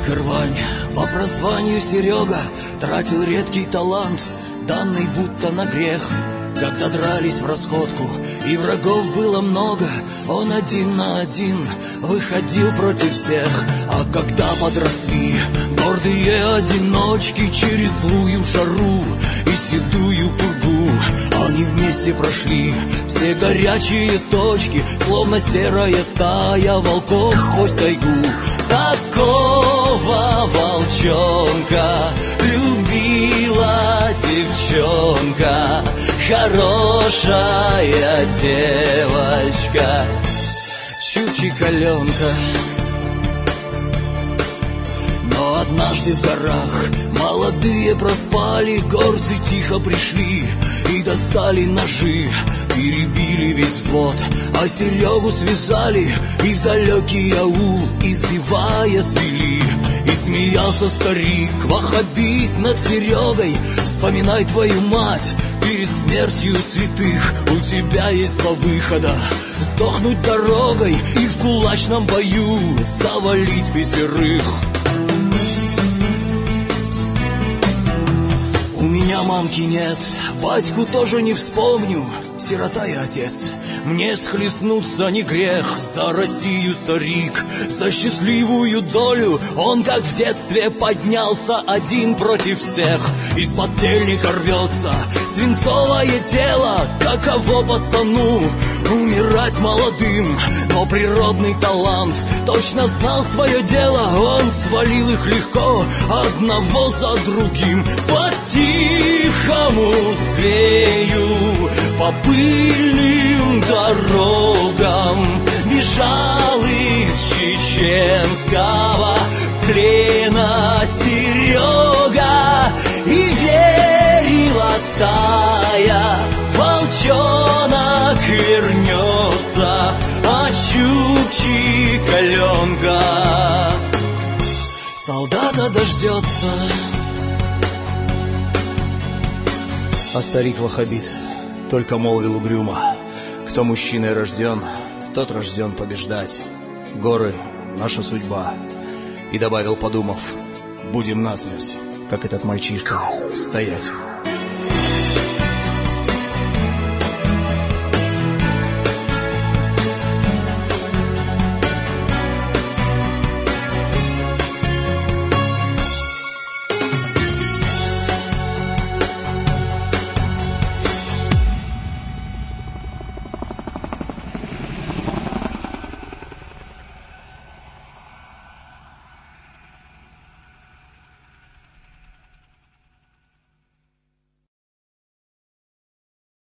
и рвань, по прозванию Серега тратил редкий талант, данный будто на грех. Когда дрались в расходку и врагов было много, он один на один выходил против всех. А когда подросли гордые одиночки через злую жару и седую пургу, они вместе прошли все горячие точки, словно серая стая волков сквозь тайгу. Такого волчонка любила девчонка, хорошая девочка, Чучикаленка. Но однажды в горах молодые проспали, горцы тихо пришли и достали ножи, перебили весь взвод, а Серегу связали и в далекий аул, избивая, свели. И смеялся старик ваххабит над Серегой: вспоминай твою мать перед смертью святых. У тебя есть два выхода: сдохнуть дорогой и в кулачном бою завалить пятерых. У меня мамки нет, батьку тоже не вспомню, сирота и отец. Мне схлестнуться не грех, за Россию, старик, за счастливую долю. Он, как в детстве, поднялся один против всех. Из-под тельника рвется свинцовое тело. Каково пацану умирать молодым? Но природный талант точно знал свое дело. Он свалил их легко, одного за другим. По-тихому свею, по пыльным дорогам бежал из чеченского плена Серега. И верила стая, волчонок вернется, а Чучикаленка солдата дождется. А старик-ваххабит только молвил угрюмо: кто мужчиной рожден, тот рожден побеждать. Горы — наша судьба. И добавил, подумав: будем насмерть, как этот мальчишка, стоять.